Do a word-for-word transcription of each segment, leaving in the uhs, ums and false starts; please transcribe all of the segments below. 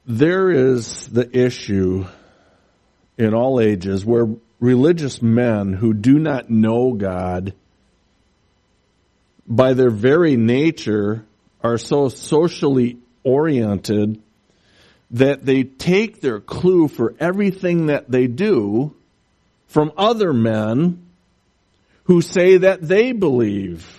There is the issue in all ages where religious men who do not know God, by their very nature, are so socially oriented that they take their clue for everything that they do from other men who say that they believe.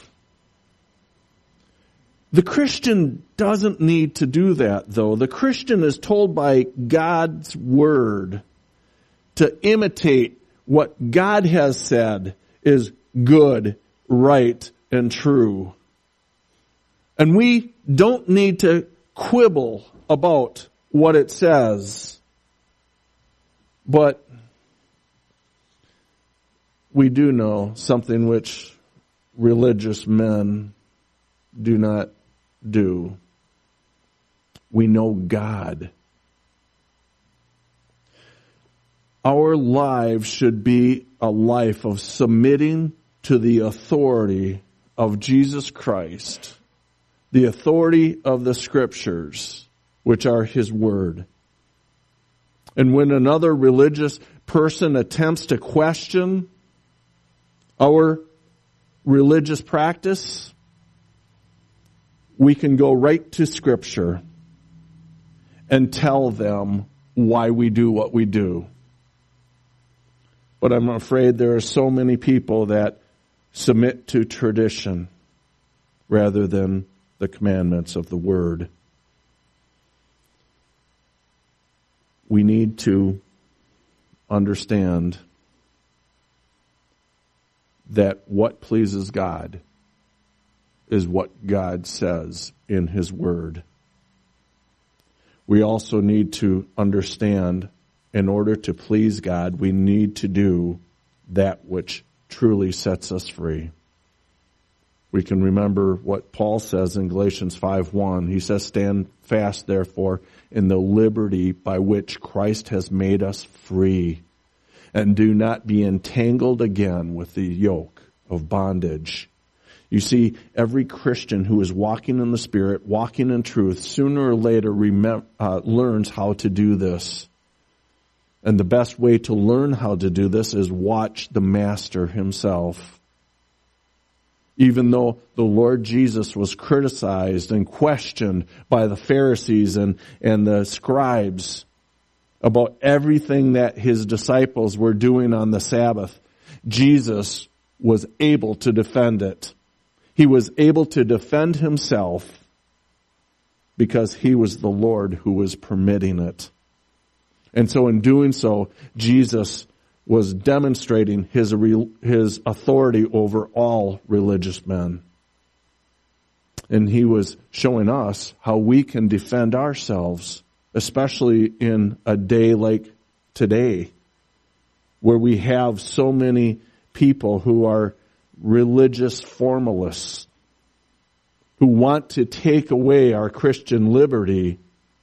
The Christian doesn't need to do that, though. The Christian is told by God's Word to imitate what God has said is good, right, and true. And we don't need to quibble about what it says. But we do know something which religious men do not do. We know God. Our lives should be a life of submitting to the authority of Jesus Christ, the authority of the Scriptures, which are His Word. And when another religious person attempts to question our religious practice, we can go right to Scripture and tell them why we do what we do. But I'm afraid there are so many people that submit to tradition rather than the commandments of the Word. We need to understand that what pleases God is what God says in His Word. We also need to understand, in order to please God, we need to do that which truly sets us free. We can remember what Paul says in Galatians five one. He says, "Stand fast, therefore, in the liberty by which Christ has made us free, and do not be entangled again with the yoke of bondage." You see, every Christian who is walking in the Spirit, walking in truth, sooner or later remem- uh, learns how to do this. And the best way to learn how to do this is watch the Master Himself. Even though the Lord Jesus was criticized and questioned by the Pharisees and, and the scribes about everything that His disciples were doing on the Sabbath, Jesus was able to defend it. He was able to defend Himself because He was the Lord who was permitting it. And so in doing so, Jesus was demonstrating his, his authority over all religious men. And He was showing us how we can defend ourselves, especially in a day like today, where we have so many people who are religious formalists, who want to take away our Christian liberty,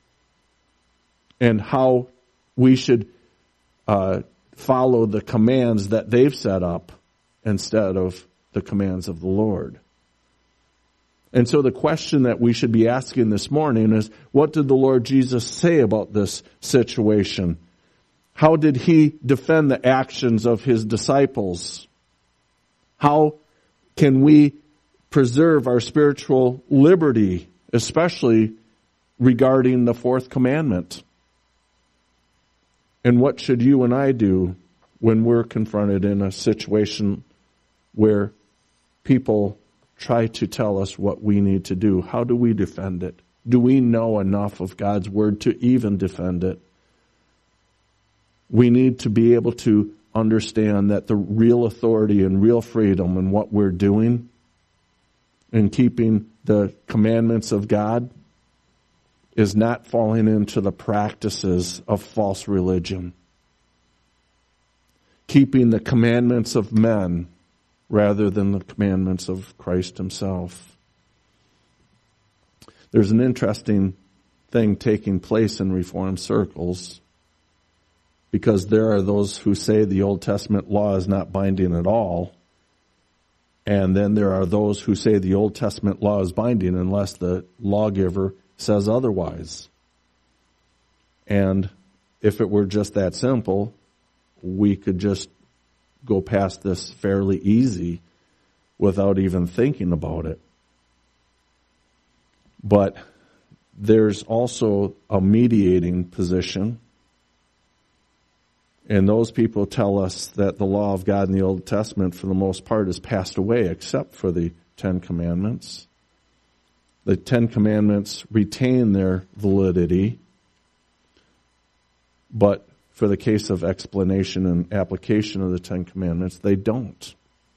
and how we should uh, follow the commands that they've set up instead of the commands of the Lord. And so the question that we should be asking this morning is, what did the Lord Jesus say about this situation? How did He defend the actions of His disciples? How can we preserve our spiritual liberty, especially regarding the fourth commandment? And what should you and I do when we're confronted in a situation where people try to tell us what we need to do? How do we defend it? Do we know enough of God's Word to even defend it? We need to be able to understand that the real authority and real freedom in what we're doing in keeping the commandments of God is not falling into the practices of false religion. Keeping the commandments of men rather than the commandments of Christ Himself. There's an interesting thing taking place in Reformed circles, because there are those who say the Old Testament law is not binding at all, and then there are those who say the Old Testament law is binding unless the lawgiver says otherwise. And if it were just that simple, we could just go past this fairly easy without even thinking about it. But there's also a mediating position. And those people tell us that the law of God in the Old Testament, for the most part, has passed away, except for the Ten Commandments. The Ten Commandments retain their validity, but for the case of explanation and application of the Ten Commandments, they don't.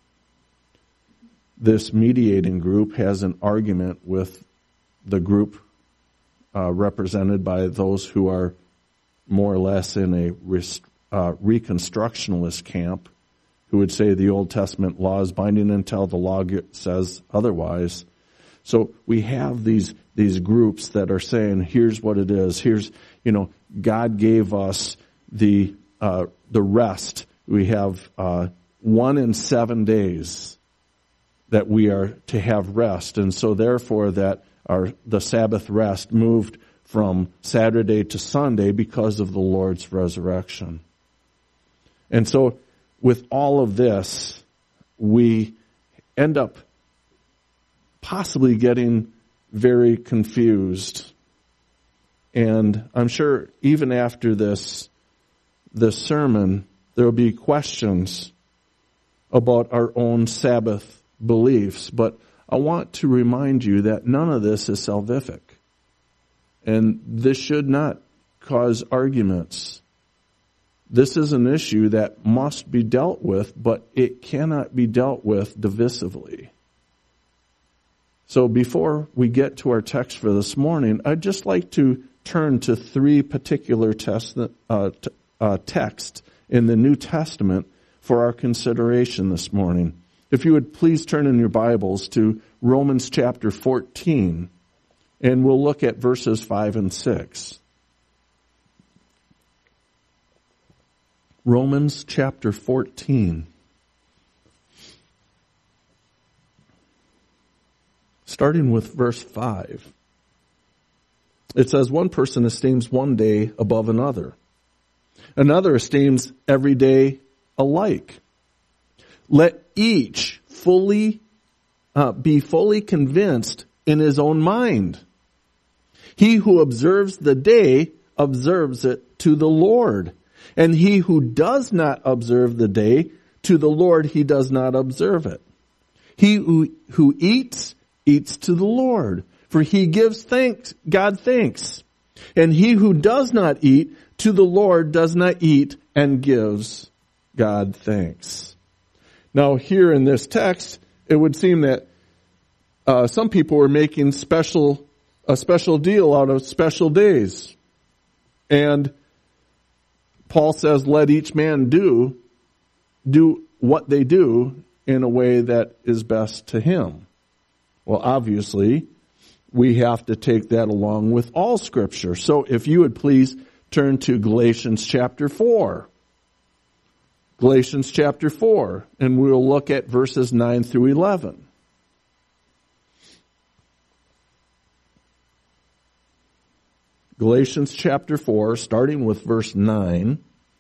This mediating group has an argument with the group uh, represented by those who are more or less in a rest- uh, reconstructionalist camp, who would say the Old Testament law is binding until the law says otherwise. So we have these these groups that are saying, here's what it is. Here's, you know, God gave us the uh, the rest. We have uh, one in seven days that we are to have rest, and so therefore that our the Sabbath rest moved from Saturday to Sunday because of the Lord's resurrection. And so with all of this, we end up possibly getting very confused. And I'm sure even after this, this sermon, there will be questions about our own Sabbath beliefs. But I want to remind you that none of this is salvific. And this should not cause arguments. This is an issue that must be dealt with, but it cannot be dealt with divisively. So before we get to our text for this morning, I'd just like to turn to three particular test, uh, t- uh, texts in the New Testament for our consideration this morning. If you would please turn in your Bibles to Romans chapter fourteen, and we'll look at verses five and six. Romans chapter fourteen. Starting with verse five. It says, one person esteems one day above another. Another esteems every day alike. Let each fully uh, be fully convinced in his own mind. He who observes the day observes it to the Lord. And he who does not observe the day, to the Lord he does not observe it. He who, who eats, eats to the Lord, for he gives thanks, God thanks. And he who does not eat, to the Lord does not eat and gives God thanks. Now here in this text, it would seem that uh, some people were making special a special deal out of special days. And Paul says, let each man do, do what they do in a way that is best to him. Well, obviously, we have to take that along with all Scripture. So if you would please turn to Galatians chapter four. Galatians chapter four, and we'll look at verses nine through eleven. Galatians chapter four, starting with verse nine.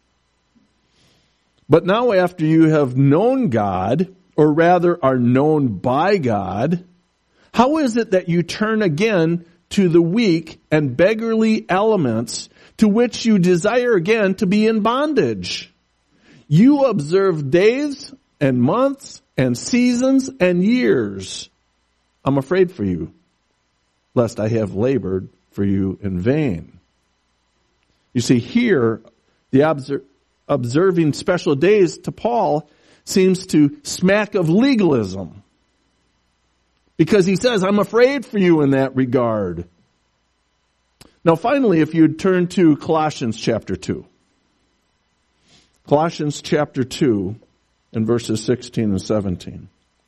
But now after you have known God, or rather are known by God, how is it that you turn again to the weak and beggarly elements to which you desire again to be in bondage? You observe days and months and seasons and years. I'm afraid for you, lest I have labored for you in vain. You see, here, the obser- observing special days to Paul seems to smack of legalism. Because he says, I'm afraid for you in that regard. Now finally, if you'd turn to Colossians chapter two. Colossians chapter two and verses sixteen and seventeen.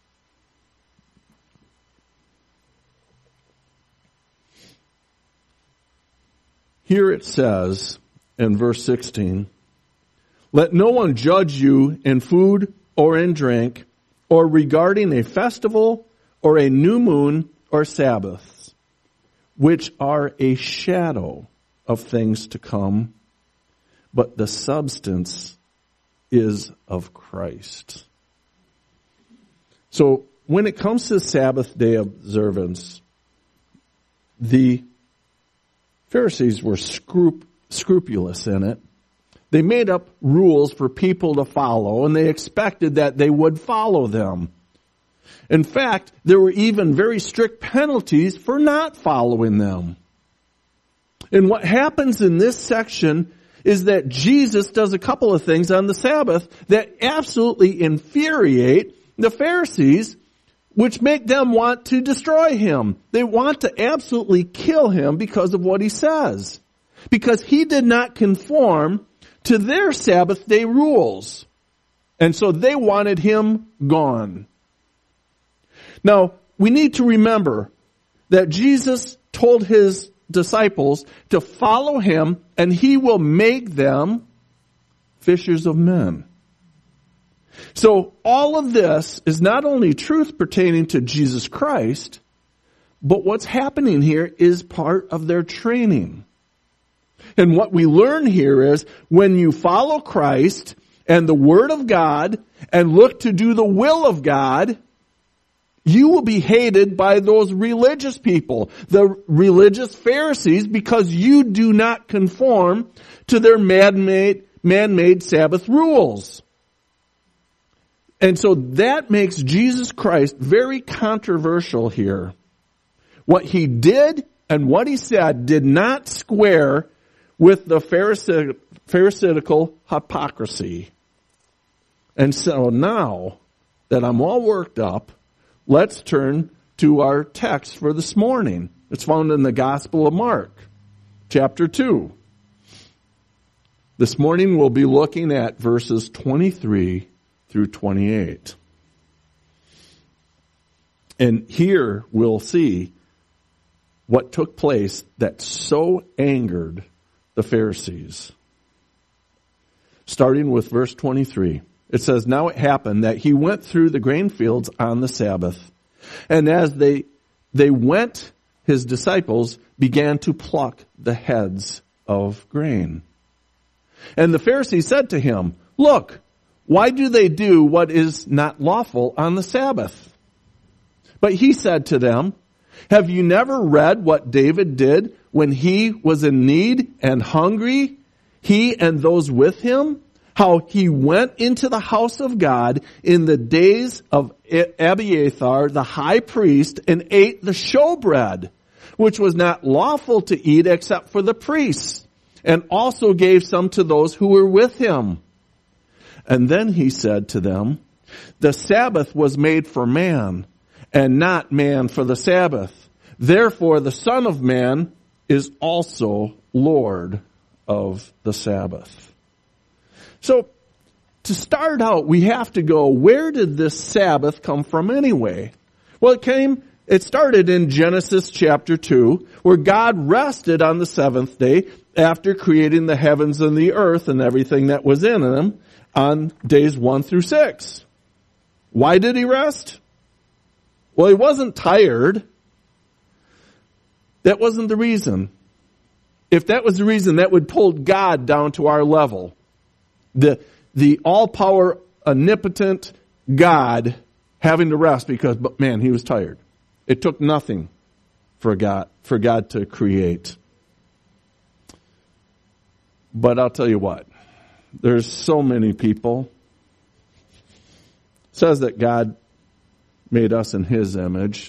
Here it says in verse sixteen, let no one judge you in food or in drink, or regarding a festival or a new moon or Sabbaths, which are a shadow of things to come, but the substance is of Christ. So when it comes to Sabbath day observance, the Pharisees were scrup- scrupulous in it. They made up rules for people to follow, and they expected that they would follow them. In fact, there were even very strict penalties for not following them. And what happens in this section is that Jesus does a couple of things on the Sabbath that absolutely infuriate the Pharisees, which make them want to destroy him. They want to absolutely kill him because of what he says. Because he did not conform to their Sabbath day rules. And so they wanted him gone. Now, we need to remember that Jesus told his disciples to follow him and he will make them fishers of men. So all of this is not only truth pertaining to Jesus Christ, but what's happening here is part of their training. And what we learn here is when you follow Christ and the Word of God and look to do the will of God, you will be hated by those religious people, the religious Pharisees, because you do not conform to their man-made, man-made Sabbath rules. And so that makes Jesus Christ very controversial here. What he did and what he said did not square with the Pharisee, Pharisaical hypocrisy. And so now that I'm all worked up, let's turn to our text for this morning. It's found in the Gospel of Mark, chapter two. This morning we'll be looking at verses twenty-three through twenty-eight. And here we'll see what took place that so angered the Pharisees. Starting with verse twenty-three. It says, "Now it happened that he went through the grain fields on the Sabbath. And as they, they went, his disciples began to pluck the heads of grain. And the Pharisees said to him, 'Look, why do they do what is not lawful on the Sabbath?' But he said to them, 'Have you never read what David did when he was in need and hungry, he and those with him? How he went into the house of God in the days of Abiathar, the high priest, and ate the showbread, which was not lawful to eat except for the priests, and also gave some to those who were with him.' And then he said to them, 'The Sabbath was made for man, and not man for the Sabbath. Therefore the Son of Man is also Lord of the Sabbath.'" So, to start out, we have to go, where did this Sabbath come from anyway? Well, it came, it started in Genesis chapter two, where God rested on the seventh day after creating the heavens and the earth and everything that was in them on days one through six. Why did he rest? Well, he wasn't tired. That wasn't the reason. If that was the reason, that would pull God down to our level. The, the all-power, omnipotent God having to rest because, but man, he was tired. It took nothing for God, for God to create. But I'll tell you what, there's so many people. It says that God made us in his image,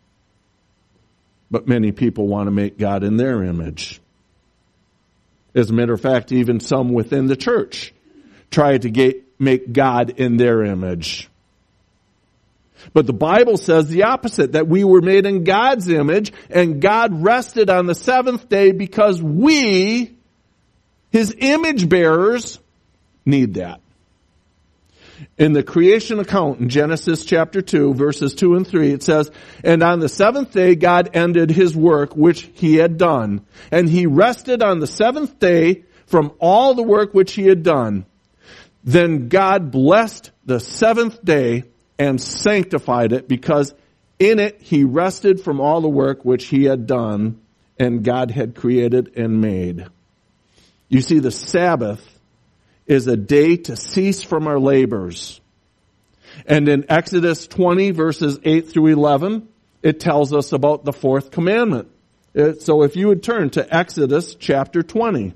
but many people want to make God in their image. As a matter of fact, even some within the church try to get, make God in their image. But the Bible says the opposite, that we were made in God's image, and God rested on the seventh day because we, his image bearers, need that. In the creation account in Genesis chapter two, verses two and three, it says, "And on the seventh day God ended his work which he had done, and he rested on the seventh day from all the work which he had done. Then God blessed the seventh day and sanctified it, because in it he rested from all the work which he had done. and God had created and made. You see, the Sabbath is a day to cease from our labors. And in Exodus twenty, verses eight through eleven, it tells us about the fourth commandment. So if you would turn to Exodus chapter twenty.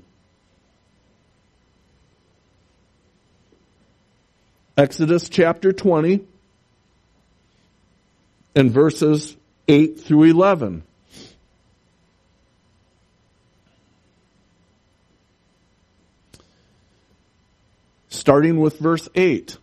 Exodus chapter twenty and verses eight through eleven. Starting with verse eight.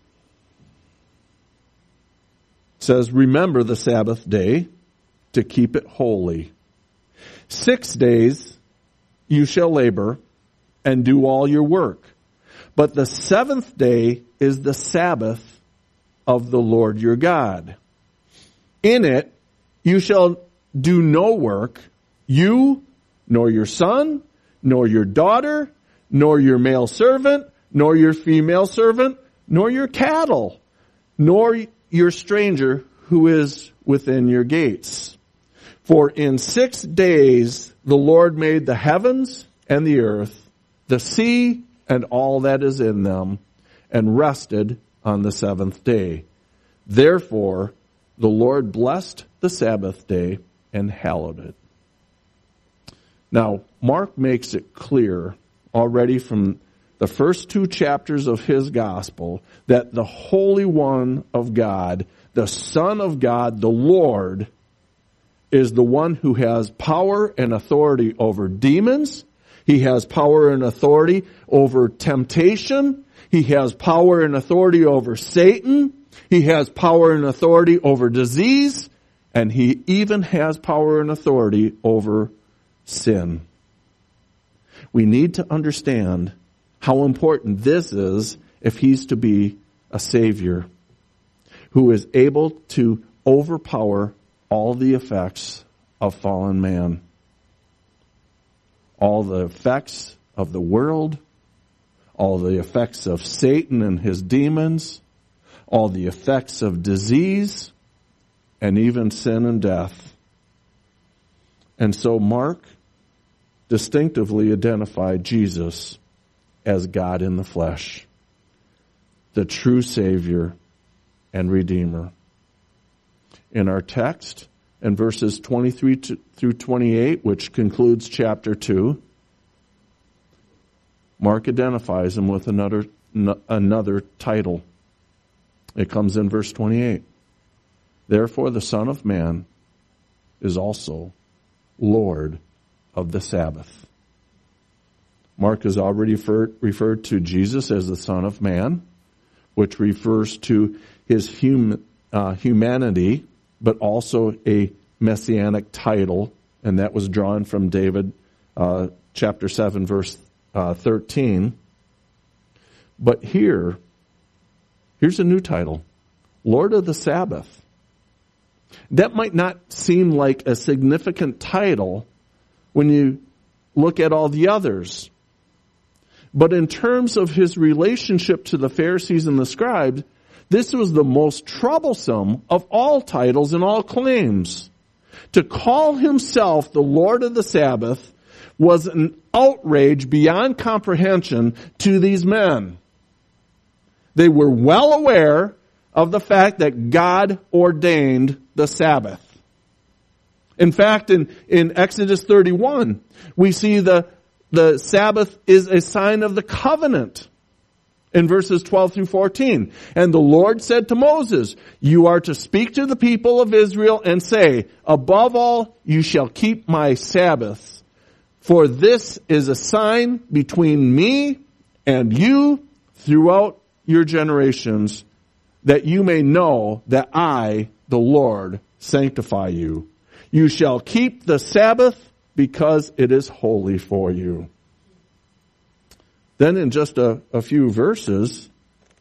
It says, "Remember the Sabbath day to keep it holy. Six days you shall labor and do all your work. But the seventh day is the Sabbath of the Lord your God. In it you shall do no work, you, nor your son, nor your daughter, nor your male servant, nor your female servant, nor your cattle, nor your stranger who is within your gates. For in six days the Lord made the heavens and the earth, the sea and all that is in them, and rested on the seventh day. Therefore the Lord blessed the Sabbath day and hallowed it." Now, Mark makes it clear already from the first two chapters of his gospel that the Holy One of God, the Son of God, the Lord, is the one who has power and authority over demons. He has power and authority over temptation. He has power and authority over Satan. He has power and authority over disease. And he even has power and authority over sin. We need to understand how important this is if he's to be a Savior who is able to overpower all the effects of fallen man. All the effects of the world, all the effects of Satan and his demons, all the effects of disease, and even sin and death. And so Mark distinctively identified Jesus as God in the flesh, the true Savior and Redeemer. In our text, in verses twenty-three through twenty-eight, which concludes chapter two, Mark identifies him with another, another title. It comes in verse twenty-eight. Therefore the Son of Man is also Lord of the Sabbath. Mark has already referred, referred to Jesus as the Son of Man, which refers to his hum, uh, humanity, but also a messianic title, and that was drawn from David, uh, chapter seven, verse uh, thirteen. But here, here's a new title, Lord of the Sabbath. That might not seem like a significant title when you look at all the others. But in terms of his relationship to the Pharisees and the scribes, this was the most troublesome of all titles and all claims. To call himself the Lord of the Sabbath was an outrage beyond comprehension to these men. They were well aware of the fact that God ordained the Sabbath. In fact, in, in Exodus thirty-one, we see the, the Sabbath is a sign of the covenant. In verses twelve through fourteen. And the Lord said to Moses, "You are to speak to the people of Israel and say, above all, you shall keep my Sabbaths. For this is a sign between me and you throughout your generations, that you may know that I, the Lord, sanctify you. You shall keep the Sabbath because it is holy for you." Then in just a, a few verses,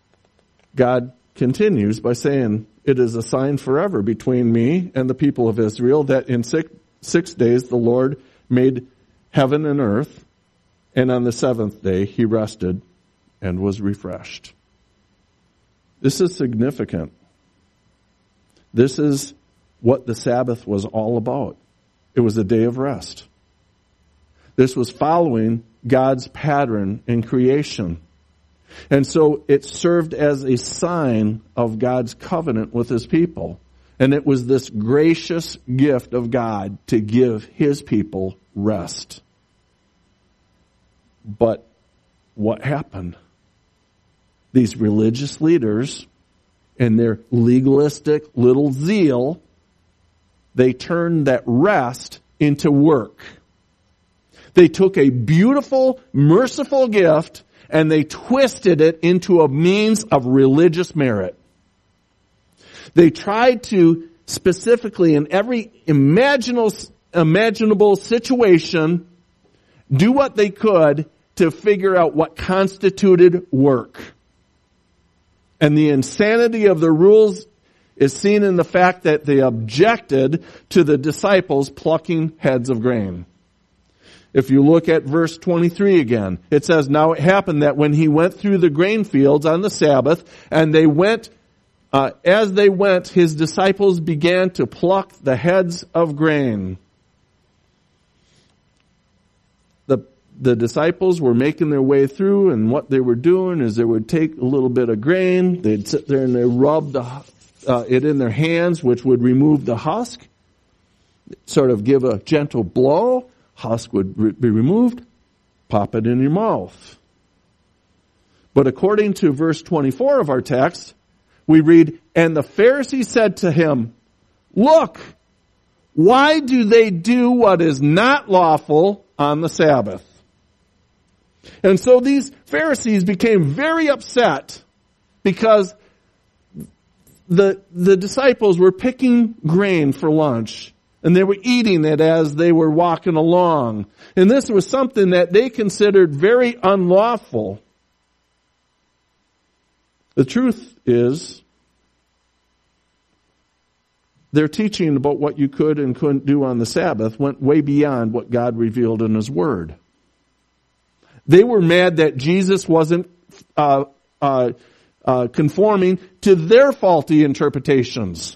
God continues by saying, "It is a sign forever between me and the people of Israel that in six, six days the Lord made heaven and earth, and on the seventh day he rested and was refreshed." This is significant. This is what the Sabbath was all about. It was a day of rest. This was following God's pattern in creation. And so it served as a sign of God's covenant with his people. And it was this gracious gift of God to give his people rest. But what happened? These religious leaders, in their legalistic little zeal, they turned that rest into work. They took a beautiful, merciful gift and they twisted it into a means of religious merit. They tried to specifically, in every imaginable, imaginable situation, do what they could to figure out what constituted work. And the insanity of the rules is seen in the fact that they objected to the disciples plucking heads of grain. If you look at verse twenty-three again, it says, "Now it happened that when he went through the grain fields on the Sabbath, and they went, uh, as they went, his disciples began to pluck the heads of grain." The, the disciples were making their way through, and what they were doing is they would take a little bit of grain, they'd sit there and they rub the, uh, it in their hands, which would remove the husk, sort of give a gentle blow. Husk would re- be removed, pop it in your mouth. But according to verse twenty-four of our text, we read, "And the Pharisees said to him, 'Look, why do they do what is not lawful on the Sabbath?'" And so these Pharisees became very upset because the, the disciples were picking grain for lunch. And they were eating it as they were walking along. And this was something that they considered very unlawful. The truth is, their teaching about what you could and couldn't do on the Sabbath went way beyond what God revealed in his word. They were mad that Jesus wasn't uh, uh, uh, conforming to their faulty interpretations.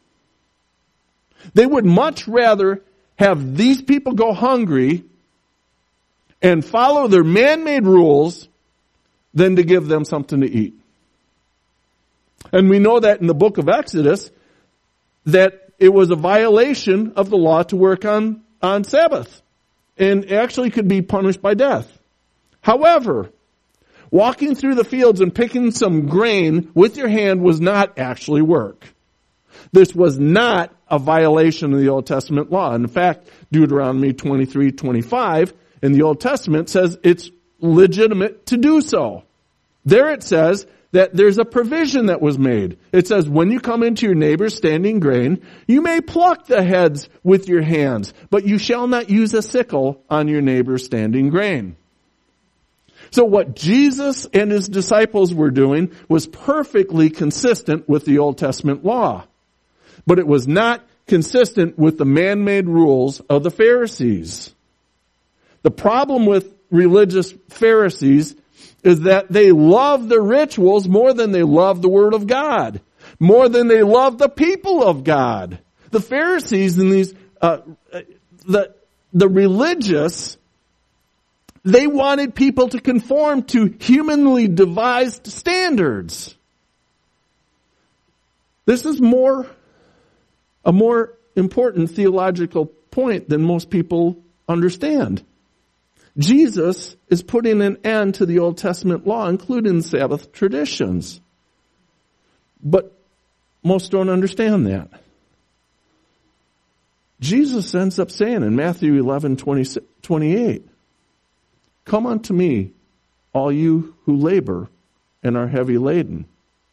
They would much rather have these people go hungry and follow their man-made rules than to give them something to eat. And we know that in the book of Exodus, that it was a violation of the law to work on, on Sabbath, and actually could be punished by death. However, walking through the fields and picking some grain with your hand was not actually work. This was not a violation of the Old Testament law. In fact, Deuteronomy twenty-three twenty-five in the Old Testament says it's legitimate to do so. There it says that there's a provision that was made. It says, when you come into your neighbor's standing grain, you may pluck the heads with your hands, but you shall not use a sickle on your neighbor's standing grain. So what Jesus and his disciples were doing was perfectly consistent with the Old Testament law. But it was not consistent with the man-made rules of the Pharisees. The problem with religious Pharisees is that they love the rituals more than they love the Word of God, more than they love the people of God. The Pharisees and these, uh, the, the religious, they wanted people to conform to humanly devised standards. This is more a more important theological point than most people understand. Jesus is putting an end to the Old Testament law, including Sabbath traditions. But most don't understand that. Jesus ends up saying in Matthew eleven twenty-eight, "Come unto me, all you who labor and are heavy laden."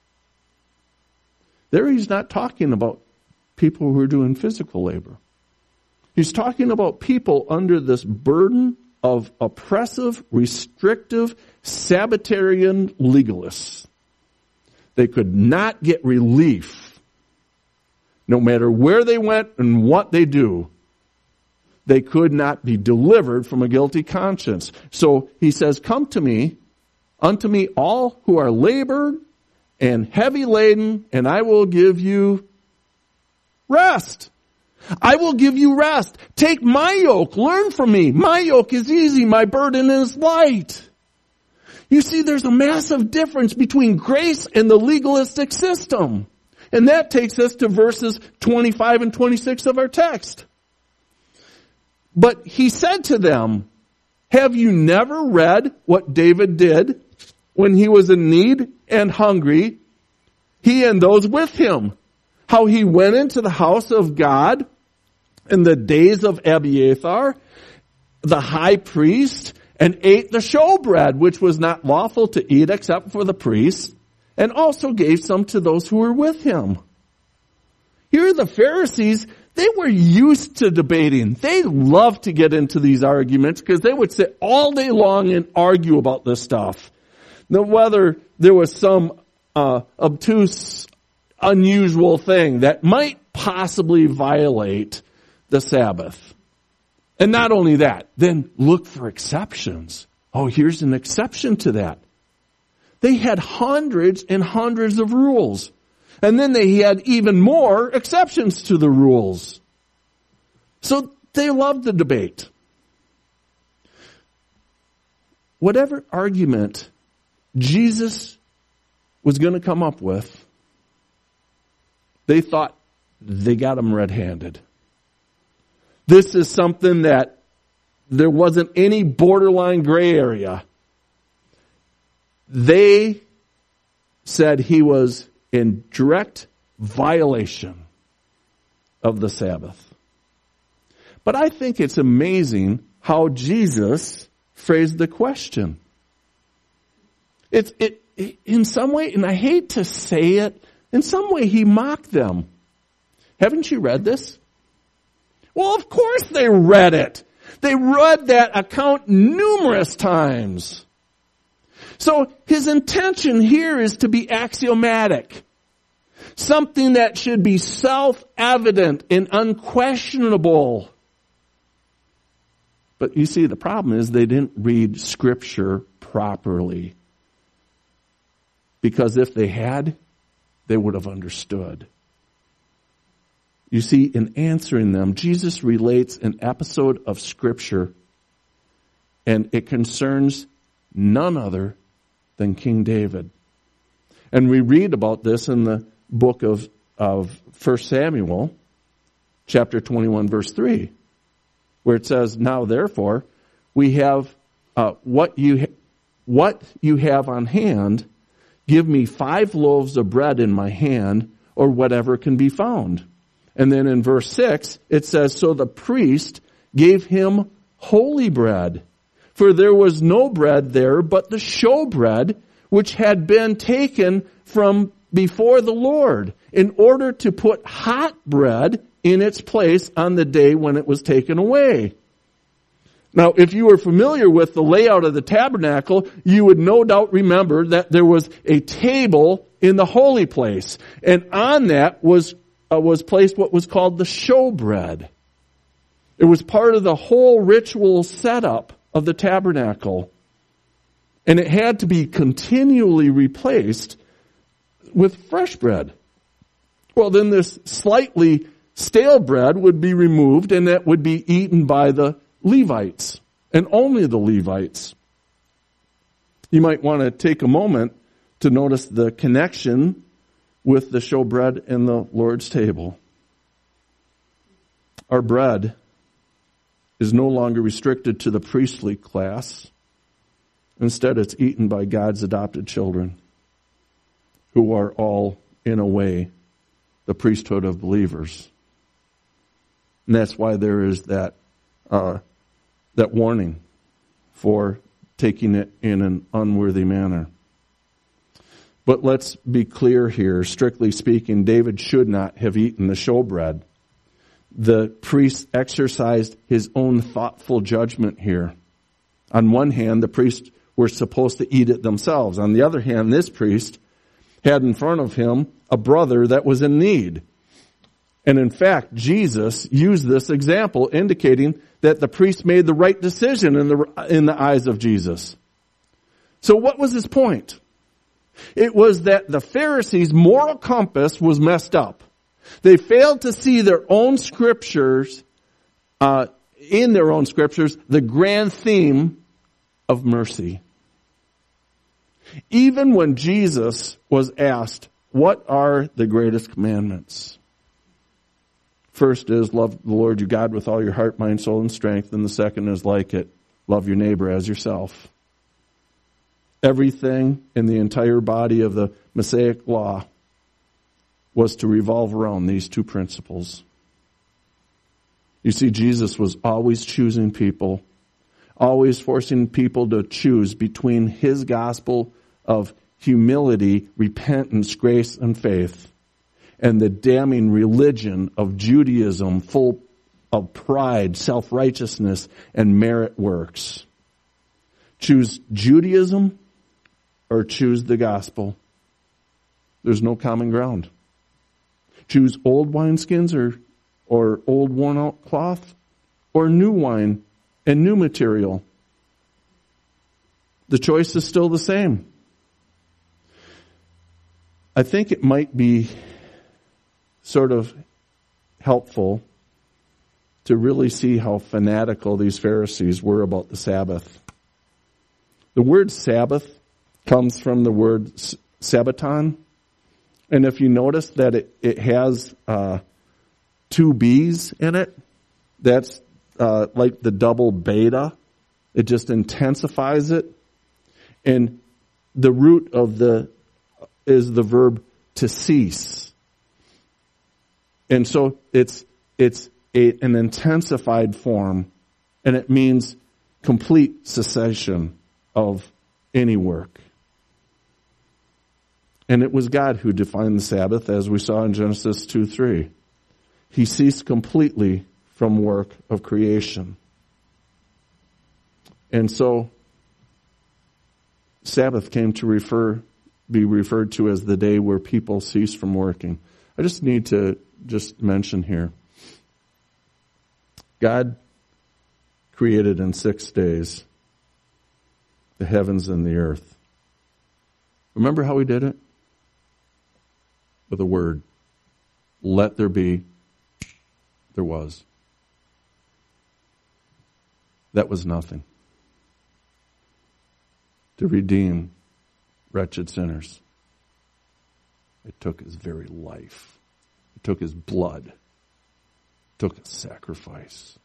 There he's not talking about people who are doing physical labor. He's talking about people under this burden of oppressive, restrictive, Sabbatarian legalists. They could not get relief. No matter where they went and what they do, they could not be delivered from a guilty conscience. So he says, "Come to me, unto me all who are labored and heavy laden, and I will give you rest." I will give you rest. Take my yoke. Learn from me. My yoke is easy. My burden is light. You see, there's a massive difference between grace and the legalistic system. And that takes us to verses twenty-five and twenty-six of our text. But he said to them, have you never read what David did when he was in need and hungry, he and those with him? How he went into the house of God in the days of Abiathar, the high priest, and ate the showbread, which was not lawful to eat except for the priests, and also gave some to those who were with him. Here the Pharisees, they were used to debating. They loved to get into these arguments because they would sit all day long and argue about this stuff. Now, whether there was some uh, obtuse, unusual thing that might possibly violate the Sabbath. And not only that, then look for exceptions. Oh, here's an exception to that. They had hundreds and hundreds of rules. And then they had even more exceptions to the rules. So they loved the debate. Whatever argument Jesus was going to come up with, they thought they got him red-handed. This is something that there wasn't any borderline gray area. They said he was in direct violation of the Sabbath. But I think it's amazing how Jesus phrased the question. It's it, it in some way, and I hate to say it, in some way he mocked them. Haven't you read this? Well, of course they read it. They read that account numerous times. So his intention here is to be axiomatic. Something that should be self-evident and unquestionable. But you see, the problem is they didn't read Scripture properly. Because if they had, they would have understood. You see, in answering them, Jesus relates an episode of Scripture, and it concerns none other than King David. And we read about this in the book of, of First Samuel, chapter twenty-one, verse three, where it says, now therefore, we have uh, what you ha- what you have on hand, give me five loaves of bread in my hand, or whatever can be found. And then in verse six, it says, so the priest gave him holy bread, for there was no bread there but the showbread, which had been taken from before the Lord, in order to put hot bread in its place on the day when it was taken away. Now, if you were familiar with the layout of the tabernacle, you would no doubt remember that there was a table in the holy place, and on that was Uh, was placed what was called the showbread. It was part of the whole ritual setup of the tabernacle. And it had to be continually replaced with fresh bread. Well, then this slightly stale bread would be removed, and that would be eaten by the Levites, and only the Levites. You might want to take a moment to notice the connection with the showbread and the Lord's table. Our bread is no longer restricted to the priestly class. Instead, it's eaten by God's adopted children, who are all, in a way, the priesthood of believers. And that's why there is that uh, that warning for taking it in an unworthy manner. But let's be clear here. Strictly speaking, David should not have eaten the showbread. The priest exercised his own thoughtful judgment here. On one hand, the priests were supposed to eat it themselves. On the other hand, this priest had in front of him a brother that was in need. And in fact, Jesus used this example, indicating that the priest made the right decision in the, in the eyes of Jesus. So what was his point? It was that the Pharisees' moral compass was messed up. They failed to see their own scriptures, uh, in their own scriptures, the grand theme of mercy. Even when Jesus was asked, what are the greatest commandments? First is love the Lord your God with all your heart, mind, soul, and strength. And the second is like it, love your neighbor as yourself. Everything in the entire body of the Mosaic law was to revolve around these two principles. You see, Jesus was always choosing people, always forcing people to choose between his gospel of humility, repentance, grace, and faith, and the damning religion of Judaism full of pride, self-righteousness, and merit works. Choose Judaism or choose the gospel. There's no common ground. Choose old wineskins or, or old worn-out cloth, or new wine and new material. The choice is still the same. I think it might be sort of helpful to really see how fanatical these Pharisees were about the Sabbath. The word Sabbath comes from the word Sabbaton. And if you notice that it, it has uh, two B's in it, that's uh, like the double beta. It just intensifies it. And the root of the is the verb to cease. And so it's it's a, an intensified form, and it means complete cessation of any work. And it was God who defined the Sabbath, as we saw in Genesis two three. He ceased completely from work of creation. And so Sabbath came to refer be referred to as the day where people cease from working. I just need to just mention here, God created in six days the heavens and the earth. Remember how he did it? With a word. Let there be. There was. That was nothing. To redeem wretched sinners. It took his very life. It took his blood. It took a sacrifice.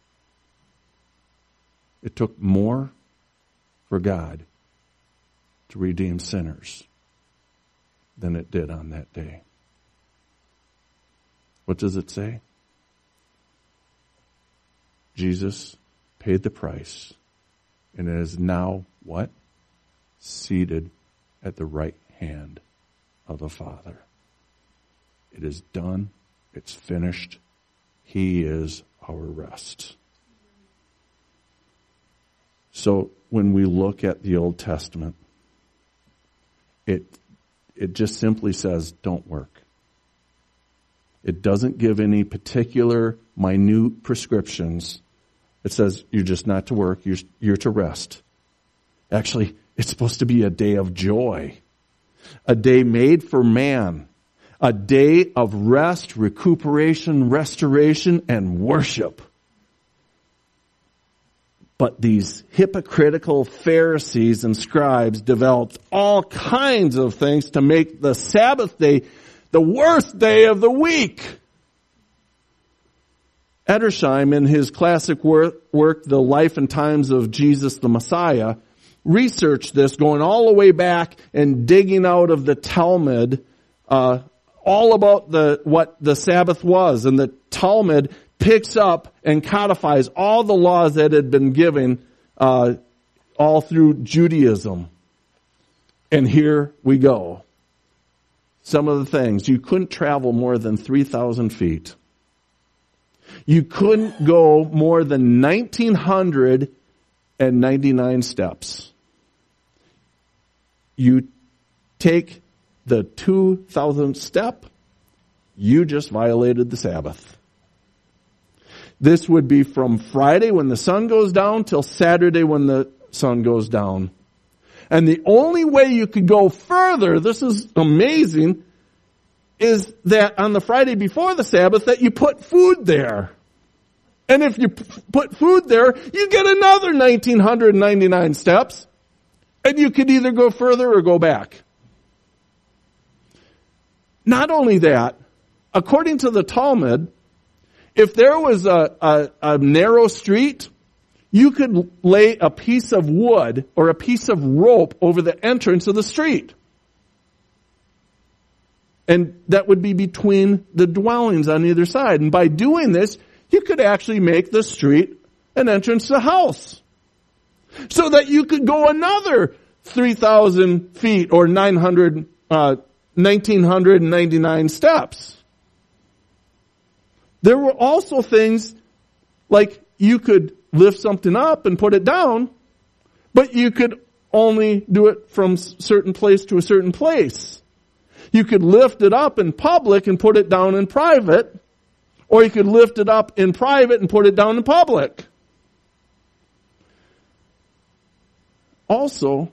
It took more for God to redeem sinners than it did on that day. What does it say? Jesus paid the price and is now what? Seated at the right hand of the Father. It is done. It's finished. He is our rest. So when we look at the Old Testament, it it just simply says, don't work. It doesn't give any particular minute prescriptions. It says you're just not to work, you're, you're to rest. Actually, it's supposed to be a day of joy, a day made for man, a day of rest, recuperation, restoration, and worship. But these hypocritical Pharisees and scribes developed all kinds of things to make the Sabbath day the worst day of the week. Edersheim, in his classic work, work, The Life and Times of Jesus the Messiah, researched this, going all the way back and digging out of the Talmud uh, all about the what the Sabbath was. And the Talmud picks up and codifies all the laws that had been given uh, all through Judaism. And here we go. Some of the things. You couldn't travel more than three thousand feet. You couldn't go more than one thousand nine hundred ninety-nine steps. You take the two thousandth step, you just violated the Sabbath. This would be from Friday when the sun goes down till Saturday when the sun goes down. And the only way you could go further, this is amazing, is that on the Friday before the Sabbath that you put food there. And if you p- put food there, you get another one thousand nine hundred ninety-nine steps. And you could either go further or go back. Not only that, according to the Talmud, if there was a, a, a narrow street, you could lay a piece of wood or a piece of rope over the entrance of the street. And that would be between the dwellings on either side. And by doing this, you could actually make the street an entrance to the house. So that you could go another three thousand feet or nine hundred, uh, one thousand nine hundred ninety-nine steps. There were also things like you could lift something up and put it down, but you could only do it from a certain place to a certain place. You could lift it up in public and put it down in private, or you could lift it up in private and put it down in public. Also,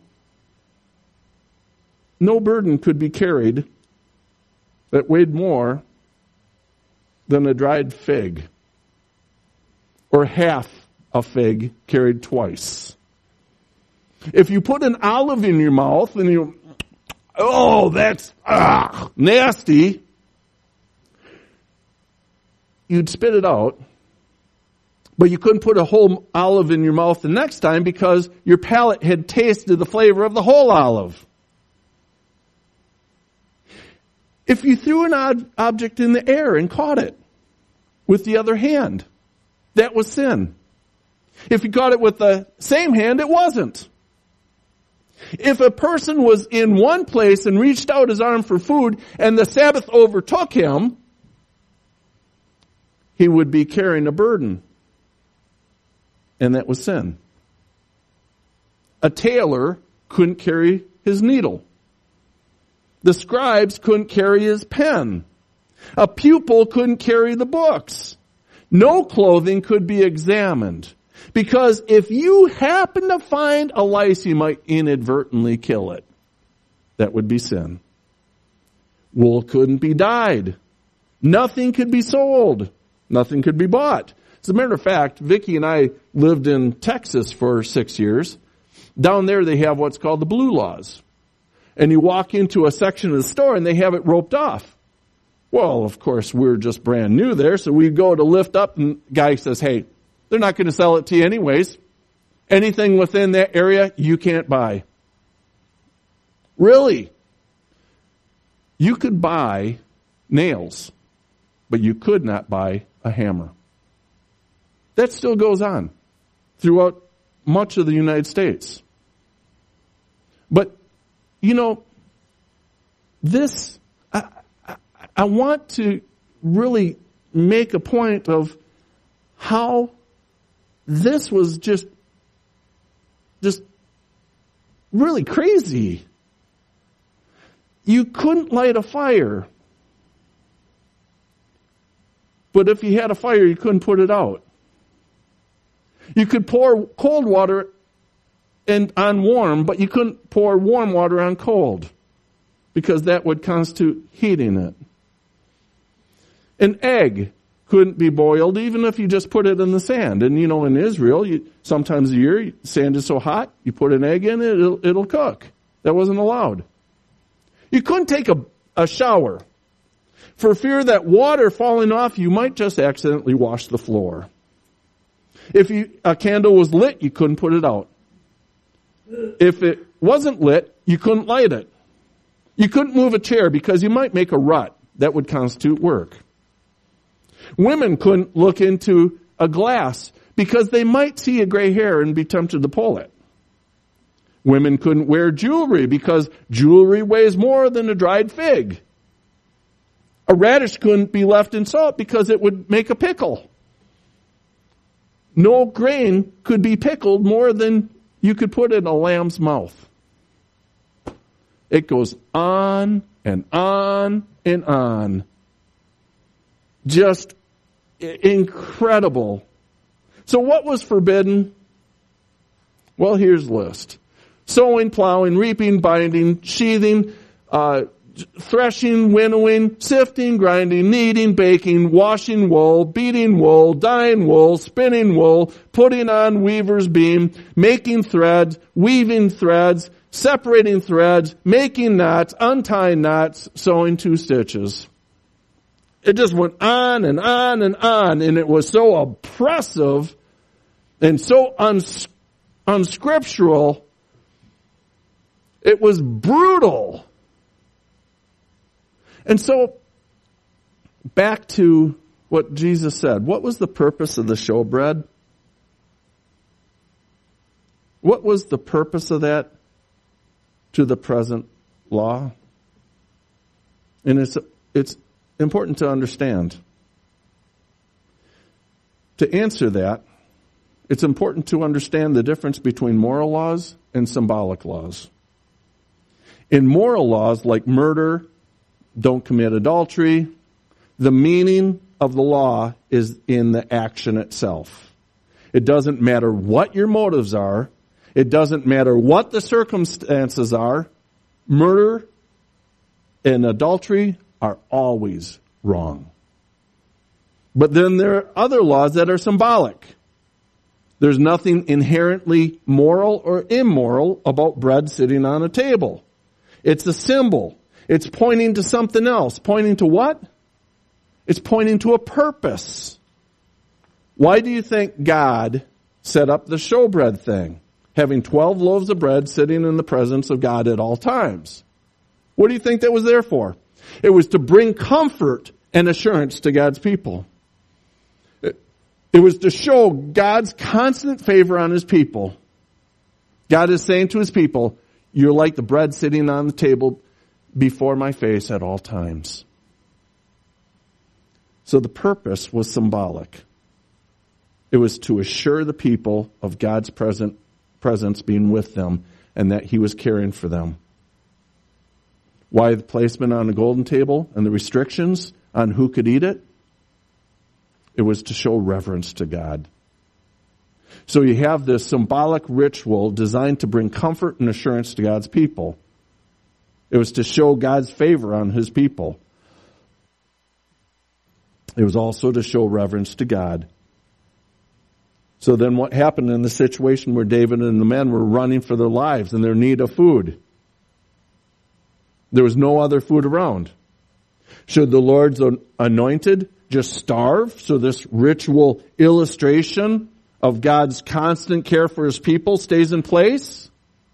no burden could be carried that weighed more than a dried fig, or half a fig carried twice. If you put an olive in your mouth and you, oh, that's ah, nasty, you'd spit it out, but you couldn't put a whole olive in your mouth the next time because your palate had tasted the flavor of the whole olive. If you threw an ob- object in the air and caught it with the other hand, that was sin. If you caught it with the same hand, it wasn't. If a person was in one place and reached out his arm for food and the Sabbath overtook him, he would be carrying a burden. And that was sin. A tailor couldn't carry his needle. The scribes couldn't carry his pen. A pupil couldn't carry the books. No clothing could be examined. Because if you happen to find a lice, you might inadvertently kill it. That would be sin. Wool couldn't be dyed. Nothing could be sold. Nothing could be bought. As a matter of fact, Vicki and I lived in Texas for six years. Down there they have what's called the blue laws. And you walk into a section of the store and they have it roped off. Well, of course, we're just brand new there, so we go to lift up and the guy says, hey, they're not going to sell it to you anyways. Anything within that area, you can't buy. Really? You could buy nails, but you could not buy a hammer. That still goes on throughout much of the United States. But, you know, this, I, I, I want to really make a point of how this was just, just really crazy. You couldn't light a fire. But if you had a fire, you couldn't put it out. You could pour cold water and on warm, but you couldn't pour warm water on cold because that would constitute heating it. An egg couldn't be boiled even if you just put it in the sand. And you know, in Israel, you, sometimes a year, sand is so hot, you put an egg in it, it'll, it'll cook. That wasn't allowed. You couldn't take a, a shower. For fear that water falling off, you might just accidentally wash the floor. If you, a candle was lit, you couldn't put it out. If it wasn't lit, you couldn't light it. You couldn't move a chair because you might make a rut. That would constitute work. Women couldn't look into a glass because they might see a gray hair and be tempted to pull it. Women couldn't wear jewelry because jewelry weighs more than a dried fig. A radish couldn't be left in salt because it would make a pickle. No grain could be pickled more than you could put in a lamb's mouth. It goes on and on and on. Just incredible. So what was forbidden? Well, here's the list. Sowing, plowing, reaping, binding, sheathing, uh, threshing, winnowing, sifting, grinding, kneading, baking, washing wool, beating wool, dyeing wool, spinning wool, putting on weaver's beam, making threads, weaving threads, separating threads, making knots, untying knots, sewing two stitches. It just went on and on and on, and it was so oppressive and so uns- unscriptural. It was brutal. And so, back to what Jesus said. What was the purpose of the showbread? What was the purpose of that to the present law? And it's, it's important to understand. To answer that, it's important to understand the difference between moral laws and symbolic laws. In moral laws like murder, don't commit adultery, the meaning of the law is in the action itself. It doesn't matter what your motives are. It doesn't matter what the circumstances are. Murder and adultery are always wrong. But then there are other laws that are symbolic. There's nothing inherently moral or immoral about bread sitting on a table. It's a symbol. It's pointing to something else. Pointing to what? It's pointing to a purpose. Why do you think God set up the showbread thing? Having twelve loaves of bread sitting in the presence of God at all times. What do you think that was there for? It was to bring comfort and assurance to God's people. It, it was to show God's constant favor on His people. God is saying to His people, you're like the bread sitting on the table before my face at all times. So the purpose was symbolic. It was to assure the people of God's present presence being with them and that He was caring for them. Why the placement on the golden table and the restrictions on who could eat it? It was to show reverence to God. So you have this symbolic ritual designed to bring comfort and assurance to God's people. It was to show God's favor on His people. It was also to show reverence to God. So then what happened in the situation where David and the men were running for their lives and their need of food? There was no other food around. Should the Lord's anointed just starve so this ritual illustration of God's constant care for His people stays in place?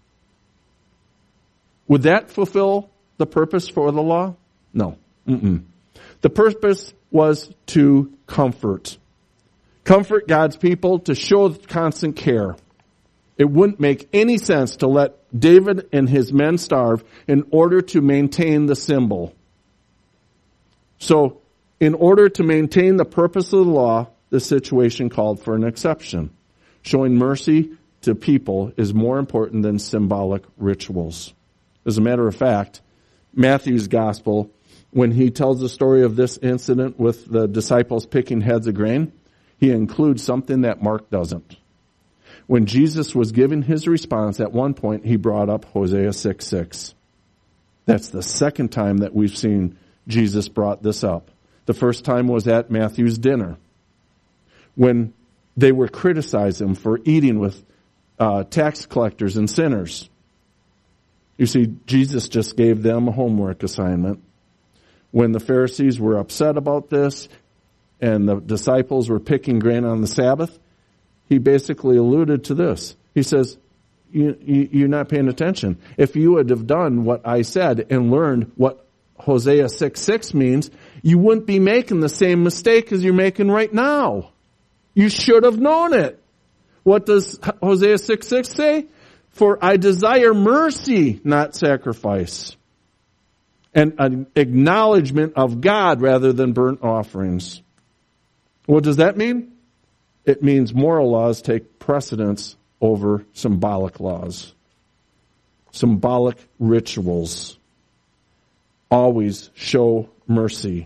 Would that fulfill the purpose for the law? No. Mm-mm. The purpose was to comfort. Comfort God's people, to show constant care. It wouldn't make any sense to let David and his men starve in order to maintain the symbol. So, in order to maintain the purpose of the law, the situation called for an exception. Showing mercy to people is more important than symbolic rituals. As a matter of fact, Matthew's gospel, when he tells the story of this incident with the disciples picking heads of grain, he includes something that Mark doesn't. When Jesus was giving his response, at one point he brought up Hosea six six. That's the second time that we've seen Jesus brought this up. The first time was at Matthew's dinner, when they were criticizing him for eating with uh, tax collectors and sinners. You see, Jesus just gave them a homework assignment. When the Pharisees were upset about this and the disciples were picking grain on the Sabbath, he basically alluded to this. He says, you, you, you're not paying attention. If you would have done what I said and learned what Hosea six six means, you wouldn't be making the same mistake as you're making right now. You should have known it. What does Hosea six six say? For I desire mercy, not sacrifice. And an acknowledgement of God rather than burnt offerings. What does that mean? It means moral laws take precedence over symbolic laws. Symbolic rituals always show mercy.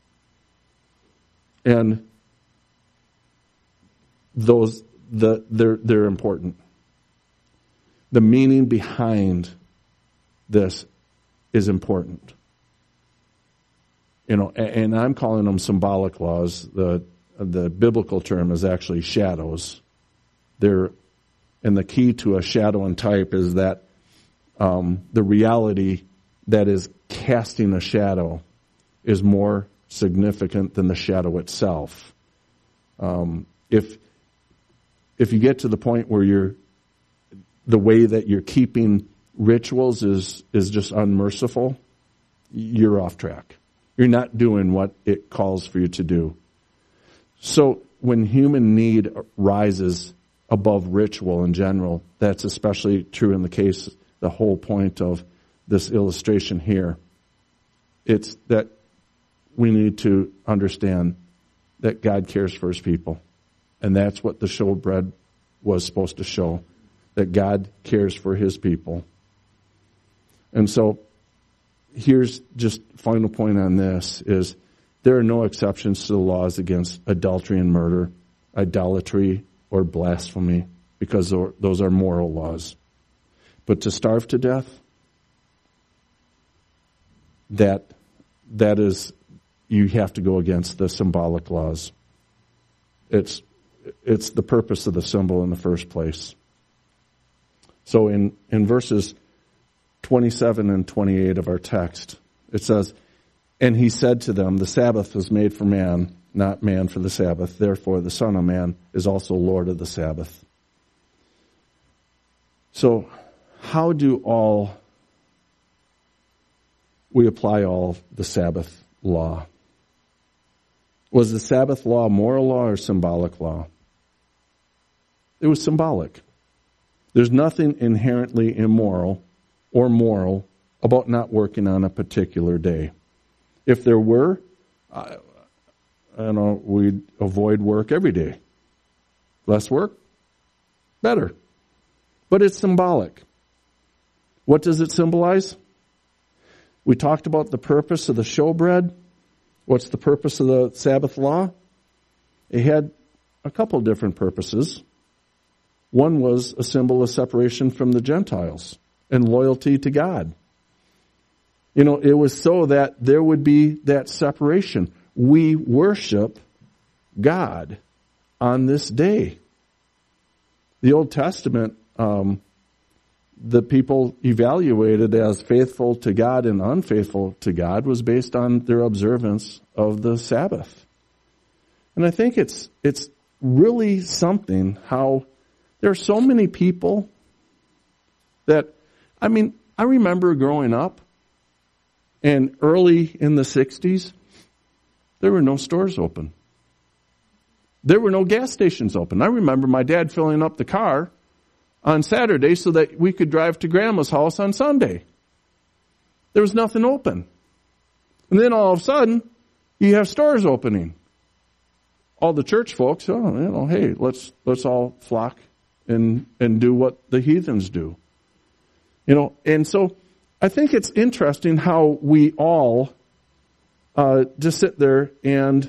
And those, the, they're, they're important. The meaning behind this is important. You know, and I'm calling them symbolic laws. The the biblical term is actually shadows. They're, and the key to a shadow and type is that um, the reality that is casting a shadow is more significant than the shadow itself. Um, if if you get to the point where you're the way that you're keeping rituals is is just unmerciful, you're off track. You're not doing what it calls for you to do. So when human need rises above ritual in general, that's especially true in the case, the whole point of this illustration here. It's that we need to understand that God cares for his people. And that's what the showbread was supposed to show, that God cares for his people. And so here's just final point on this is there are no exceptions to the laws against adultery and murder, idolatry, or blasphemy, because those are moral laws. But to starve to death, that that is, you have to go against the symbolic laws. It's it's the purpose of the symbol in the first place. So in, in verses twenty-seven and twenty-eight of our text, it says, "And he said to them, the Sabbath was made for man, not man for the Sabbath. Therefore the Son of Man is also Lord of the Sabbath." So how do all, we apply all the Sabbath law? Was the Sabbath law moral law or symbolic law? It was symbolic. There's nothing inherently immoral or moral about not working on a particular day. If there were, I, I don't know, we'd avoid work every day. Less work? Better. But it's symbolic. What does it symbolize? We talked about the purpose of the showbread. What's the purpose of the Sabbath law? It had a couple different purposes. One was a symbol of separation from the Gentiles and loyalty to God. You know, it was so that there would be that separation. We worship God on this day. The Old Testament, um, the people evaluated as faithful to God and unfaithful to God was based on their observance of the Sabbath. And I think it's it's really something how there are so many people that, I mean, I remember growing up and early in the sixties, there were no stores open. There were no gas stations open. I remember my dad filling up the car on Saturday so that we could drive to Grandma's house on Sunday. There was nothing open. And then all of a sudden, you have stores opening. All the church folks, oh, you know, hey, let's let's all flock and and do what the heathens do. You know, and so I think it's interesting how we all uh, just sit there and,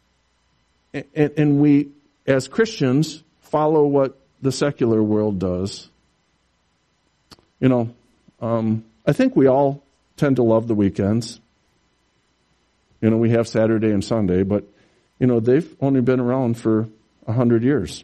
and and we, as Christians, follow what the secular world does. You know, um, I think we all tend to love the weekends. You know, we have Saturday and Sunday, but, you know, they've only been around for a hundred years.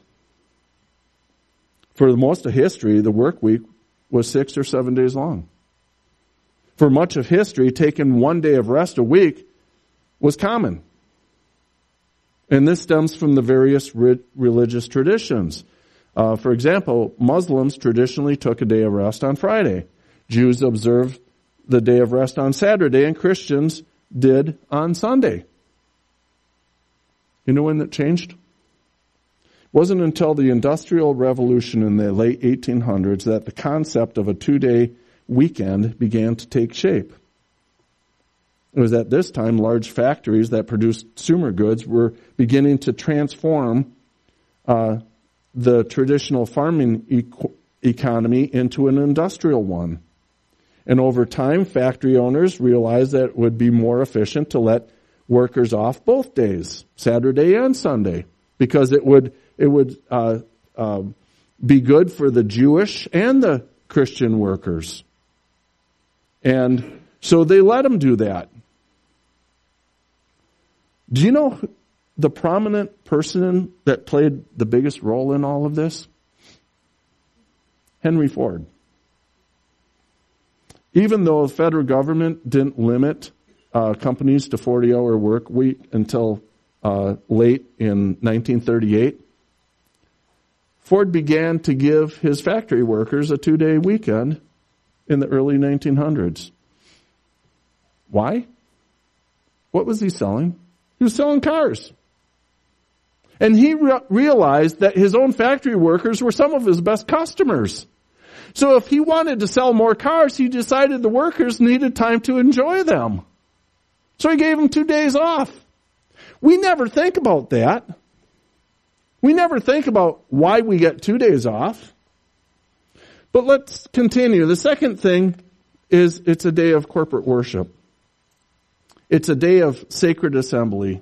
For most of history, the work week was six or seven days long. For much of history, taking one day of rest a week was common. And this stems from the various re- religious traditions. Uh, for example, Muslims traditionally took a day of rest on Friday. Jews observed the day of rest on Saturday, and Christians did on Sunday. You know when that changed? It wasn't until the Industrial Revolution in the late eighteen hundreds that the concept of a two-day weekend began to take shape. It was at this time large factories that produced consumer goods were beginning to transform uh, the traditional farming e- economy into an industrial one. And over time, factory owners realized that it would be more efficient to let workers off both days, Saturday and Sunday, because it would it would uh, uh, be good for the Jewish and the Christian workers. And so they let them do that. Do you know the prominent person that played the biggest role in all of this? Henry Ford. Even though the federal government didn't limit uh, companies to forty-hour work week until uh, late in nineteen thirty-eight, Ford began to give his factory workers a two-day weekend in the early nineteen hundreds. Why? What was he selling? He was selling cars. And he re- realized that his own factory workers were some of his best customers. So if he wanted to sell more cars, he decided the workers needed time to enjoy them. So he gave them two days off. We never think about that. We never think about why we get two days off. But let's continue. The second thing is it's a day of corporate worship. It's a day of sacred assembly.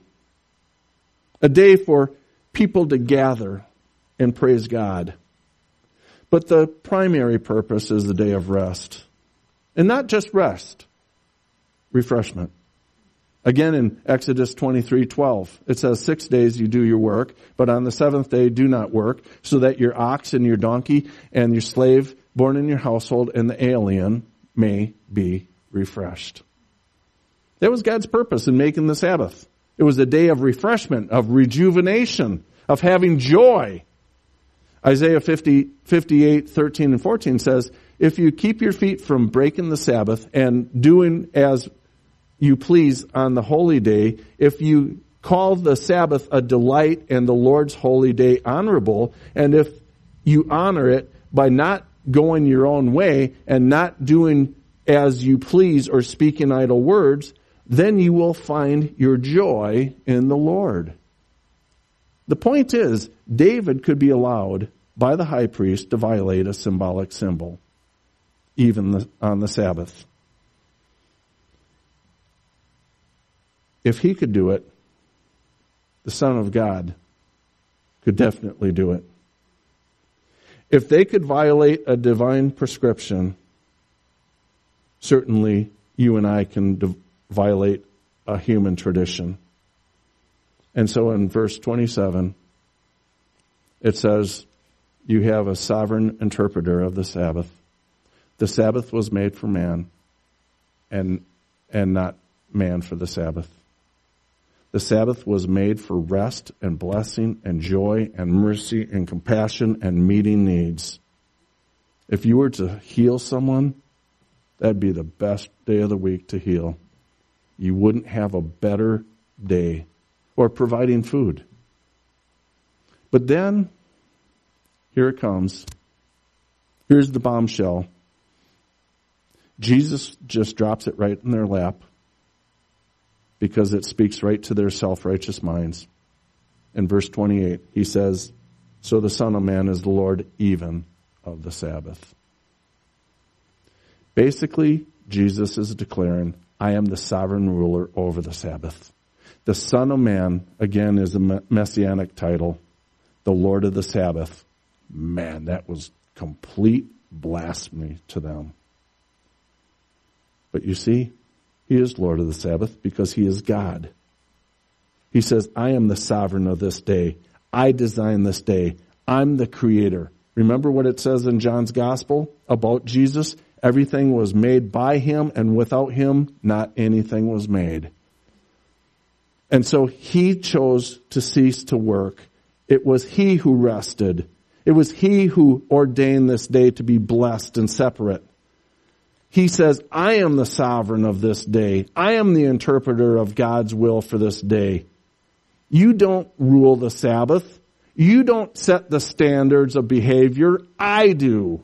A day for people to gather and praise God. But the primary purpose is the day of rest. And not just rest, refreshment. Again, in Exodus twenty-three twelve, it says, six days you do your work, but on the seventh day do not work, so that your ox and your donkey and your slave born in your household and the alien may be refreshed. That was God's purpose in making the Sabbath. It was a day of refreshment, of rejuvenation, of having joy. Isaiah fifty, fifty-eight, thirteen and fourteen says, if you keep your feet from breaking the Sabbath and doing as you please on the holy day, if you call the Sabbath a delight and the Lord's holy day honorable, and if you honor it by not going your own way and not doing as you please or speaking idle words, then you will find your joy in the Lord. The point is, David could be allowed by the high priest to violate a symbolic symbol, even the, on the Sabbath. If he could do it, the Son of God could definitely do it. If they could violate a divine prescription, certainly you and I can de- violate a human tradition. And so in verse twenty-seven, it says, you have a sovereign interpreter of the Sabbath. The Sabbath was made for man, and and not man for the Sabbath. The Sabbath was made for rest and blessing and joy and mercy and compassion and meeting needs. If you were to heal someone, that'd be the best day of the week to heal. You wouldn't have a better day. Or providing food. But then, here it comes. Here's the bombshell. Jesus just drops it right in their lap because it speaks right to their self-righteous minds. In verse twenty-eight, he says, so the Son of Man is the Lord even of the Sabbath. Basically, Jesus is declaring, I am the sovereign ruler over the Sabbath. The Son of Man, again, is a messianic title, the Lord of the Sabbath. Man, that was complete blasphemy to them. But you see, he is Lord of the Sabbath because he is God. He says, I am the sovereign of this day. I designed this day. I'm the creator. Remember what it says in John's Gospel about Jesus? Everything was made by him, and without him, not anything was made. And so he chose to cease to work. It was he who rested. It was he who ordained this day to be blessed and separate. He says, I am the sovereign of this day. I am the interpreter of God's will for this day. You don't rule the Sabbath. You don't set the standards of behavior. I do.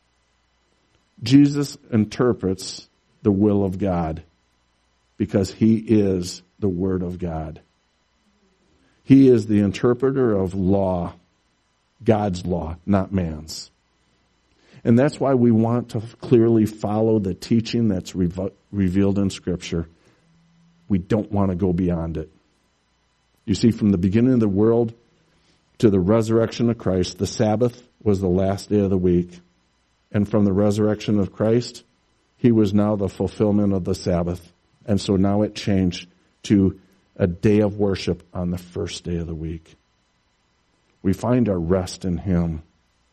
Jesus interprets the will of God because he is the Word of God. He is the interpreter of law, God's law, not man's. And that's why we want to clearly follow the teaching that's rev- revealed in Scripture. We don't want to go beyond it. You see, from the beginning of the world to the resurrection of Christ, the Sabbath was the last day of the week. And from the resurrection of Christ, he was now the fulfillment of the Sabbath. And so now it changed to a day of worship on the first day of the week. We find our rest in Him.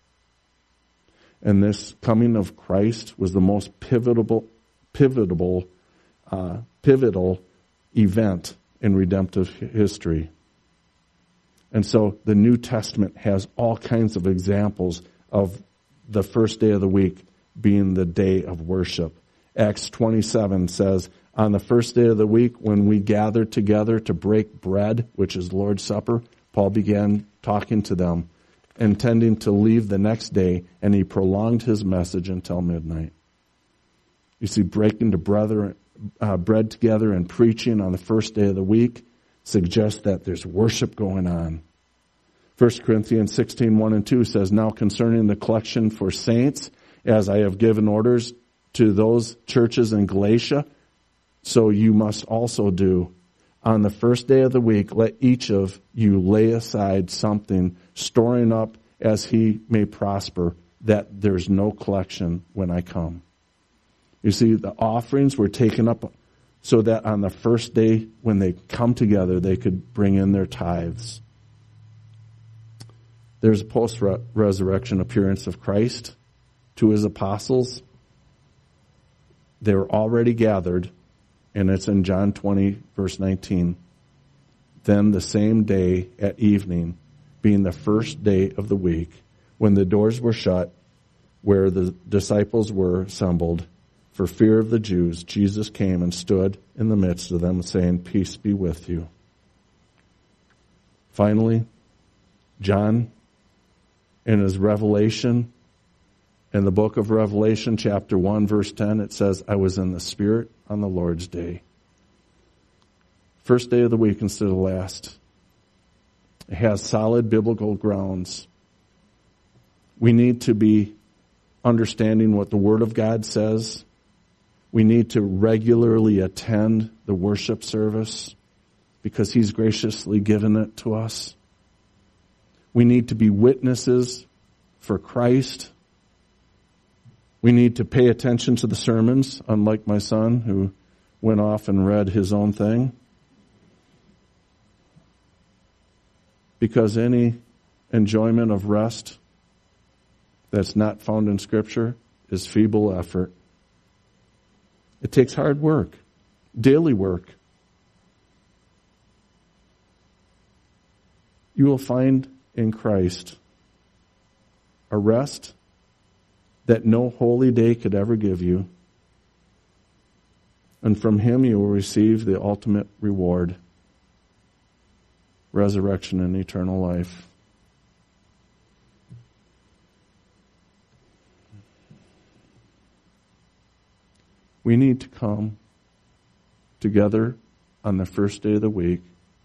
And this coming of Christ was the most pivotal, pivotal, uh, pivotal event in redemptive history. And so the New Testament has all kinds of examples of the first day of the week being the day of worship. Acts twenty-seven says, on the first day of the week, when we gathered together to break bread, which is Lord's Supper, Paul began talking to them, intending to leave the next day, and he prolonged his message until midnight. You see, breaking the brother, uh, bread together and preaching on the first day of the week suggests that there's worship going on. First Corinthians sixteen, one and two says, now concerning the collection for saints, as I have given orders to those churches in Galatia, so you must also do. On the first day of the week, let each of you lay aside something, storing up as he may prosper, that there's no collection when I come. You see, the offerings were taken up so that on the first day when they come together, they could bring in their tithes. There's a post-resurrection appearance of Christ to his apostles. They were already gathered, and it's in John twenty, verse nineteen. Then the same day at evening, being the first day of the week, when the doors were shut, where the disciples were assembled, for fear of the Jews, Jesus came and stood in the midst of them, saying, peace be with you. Finally, John, in his revelation, in the book of Revelation, chapter one, verse ten, it says, I was in the Spirit on the Lord's day. First day of the week instead of last. It has solid biblical grounds. We need to be understanding what the Word of God says. We need to regularly attend the worship service because He's graciously given it to us. We need to be witnesses for Christ. We need to pay attention to the sermons, unlike my son who went off and read his own thing. Because any enjoyment of rest that's not found in Scripture is feeble effort. It takes hard work, daily work. You will find in Christ a rest that no holy day could ever give you. And from Him you will receive the ultimate reward, resurrection and eternal life. We need to come together on the first day of the week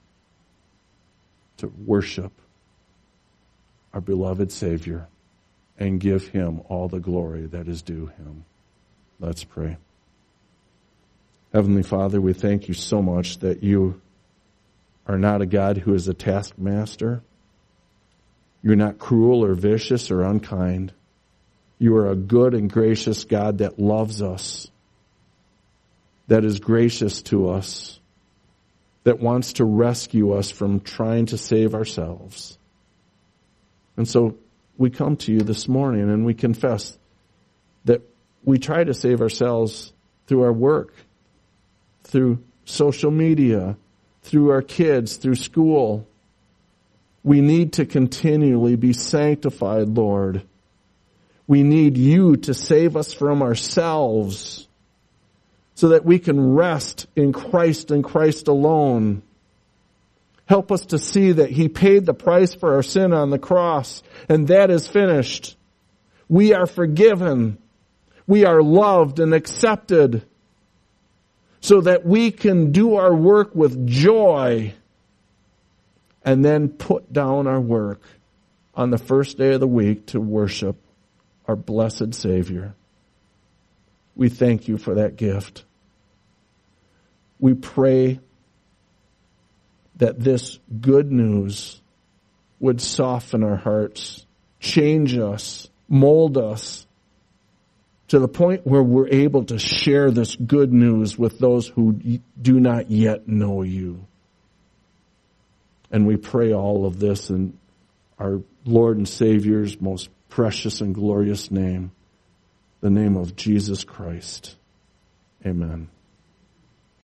to worship our beloved Savior and give Him all the glory that is due Him. Let's pray. Heavenly Father, we thank You so much that You are not a God who is a taskmaster. You're not cruel or vicious or unkind. You are a good and gracious God that loves us, that is gracious to us, that wants to rescue us from trying to save ourselves. And so we come to You this morning and we confess that we try to save ourselves through our work, through social media, through our kids, through school. We need to continually be sanctified, Lord. We need You to save us from ourselves so that we can rest in Christ and Christ alone. Help us to see that He paid the price for our sin on the cross, and that is finished. We are forgiven. We are loved and accepted so that we can do our work with joy and then put down our work on the first day of the week to worship our blessed Savior. We thank You for that gift. We pray that this good news would soften our hearts, change us, mold us to the point where we're able to share this good news with those who do not yet know You. And we pray all of this in our Lord and Savior's most precious and glorious name, the name of Jesus Christ. Amen.